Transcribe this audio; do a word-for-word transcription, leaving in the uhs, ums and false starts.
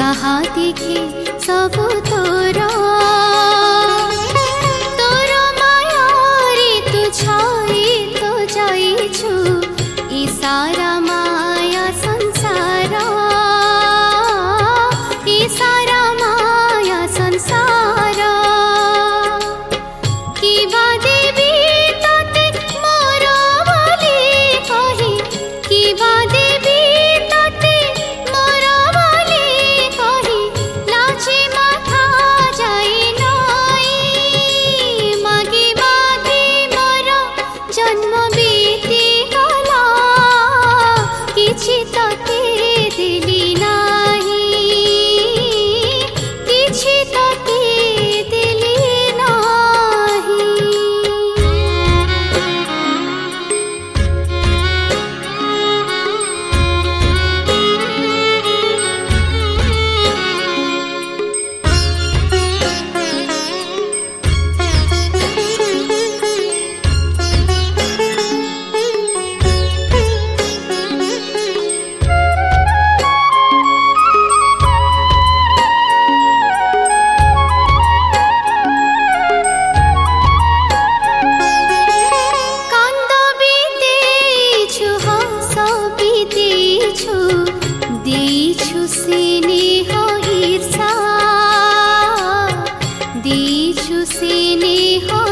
जहा देखे सब तोर तोर मायारे तू छाई तो जाइछु ई सारा माया संसार ई सारा माया संसार कि देवी तते मोर बोली कही कि देवी तते मोर बोली कही लाची माथा जाई नई मागे बाधे मोर जन्म बीती गला किछि तते दिली नाही किछि तते दिली नाही। कांद बीतेछु हंस बीतेछु देछु स्नेह ईर्षा देछु स्नेह